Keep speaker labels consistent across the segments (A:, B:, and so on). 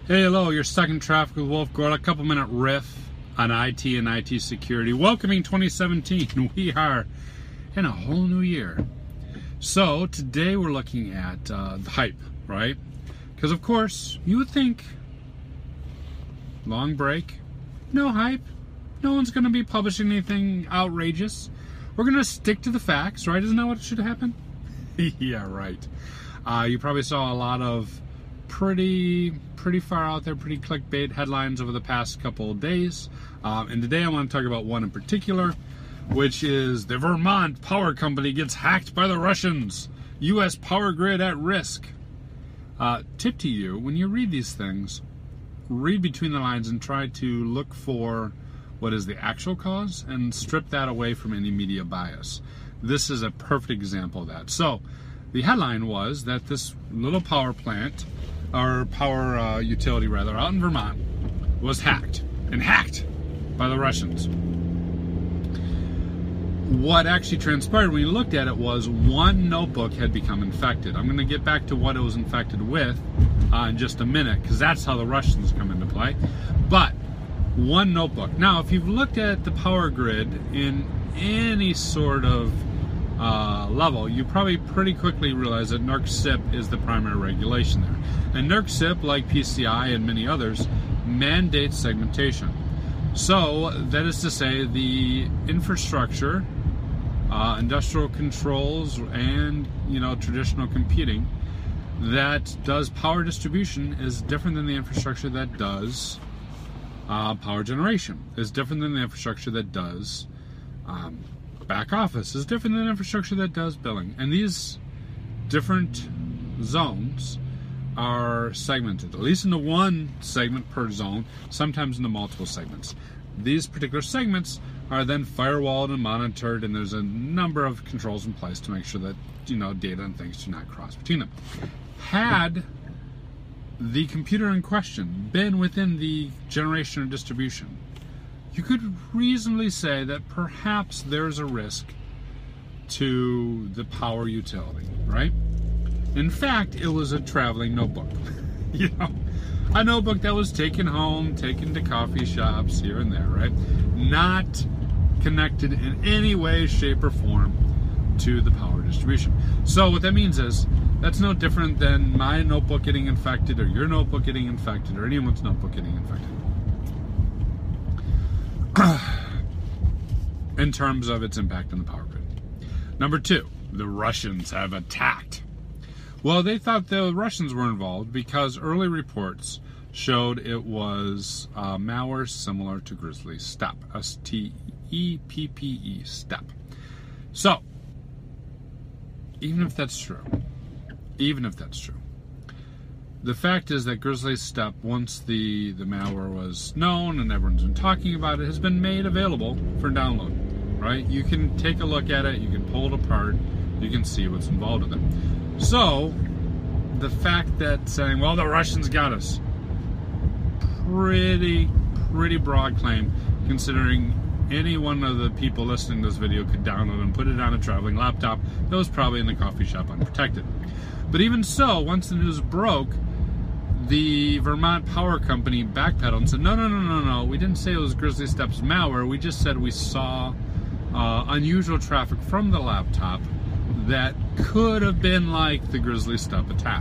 A: Hey, hello, you're stuck in traffic with Wolf Gold. A couple minute riff on IT and IT security. Welcoming 2017. We are in a whole new year. So today we're looking at the hype, right? Because of course, you would think long break, no hype, no one's going to be publishing anything outrageous. We're going to stick to the facts, right? Isn't that what should happen? Yeah, right. You probably saw a lot of pretty far out there, pretty clickbait headlines over the past couple of days. And today I want to talk about one in particular, which is the Vermont power company gets hacked by the Russians. U.S. power grid at risk. Tip to you, when you read these things, read between the lines and try to look for what is the actual cause and strip that away from any media bias. This is a perfect example of that. So, the headline was that this little power plant, or power utility rather, out in Vermont, was hacked by the Russians. What actually transpired when you looked at it was one notebook had become infected. I'm going to get back to what it was infected with in just a minute, because that's how the Russians come into play. But one notebook. Now, if you've looked at the power grid in any sort of level, you probably pretty quickly realize that NERC CIP is the primary regulation there. And NERC CIP, like PCI and many others, mandates segmentation. So, that is to say, the infrastructure, industrial controls, and, traditional computing that does power distribution is different than the infrastructure that does power generation, is different than the infrastructure that does back office, is different than the infrastructure that does billing. And these different zones are segmented, at least into one segment per zone, sometimes into multiple segments. These particular segments are then firewalled and monitored, and there's a number of controls in place to make sure that data and things do not cross between them. Had the computer in question been within the generation or distribution, you could reasonably say that perhaps there's a risk to the power utility, right? In fact, it was a traveling notebook. A notebook that was taken home, taken to coffee shops here and there, right? Not connected in any way, shape, or form to the power distribution. So what that means is, that's no different than my notebook getting infected, or your notebook getting infected, or anyone's notebook getting infected. In terms of its impact on the power grid. Number two, the Russians have attacked. Well, they thought the Russians were involved because early reports showed it was malware similar to Grizzly Steppe, S-T-E-P-P-E, Steppe. So, even if that's true, the fact is that Grizzly Steppe, once the malware was known and everyone's been talking about it, has been made available for download, right? You can take a look at it, you can pull it apart, you can see what's involved with it. So, the fact that saying, well, the Russians got us, pretty broad claim, considering any one of the people listening to this video could download and put it on a traveling laptop that was probably in the coffee shop unprotected. But even so, once the news broke, the Vermont Power Company backpedaled and said, no, we didn't say it was Grizzly Steppe's malware, we just said we saw unusual traffic from the laptop that could have been like the Grizzly Steppe attack.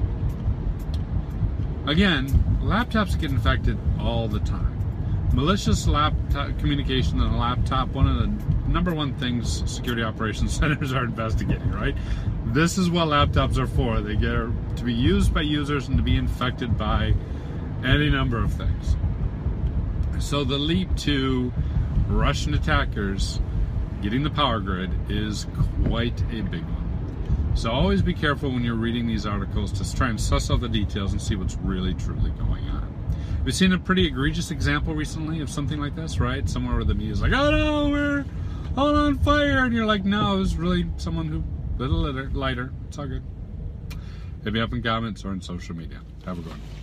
A: Again, laptops get infected all the time. Malicious laptop communication on a laptop, one of the number one things security operations centers are investigating, right? This is what laptops are for. They get to be used by users and to be infected by any number of things. So the leap to Russian attackers getting the power grid is quite a big one. So always be careful when you're reading these articles to try and suss out the details and see what's really, truly going on. We've seen a pretty egregious example recently of something like this, right? Somewhere where the media's like, oh no, we're all on fire. And you're like, no, it was really someone who lit a lighter. It's all good. Hit me up in comments or in social media. Have a good one.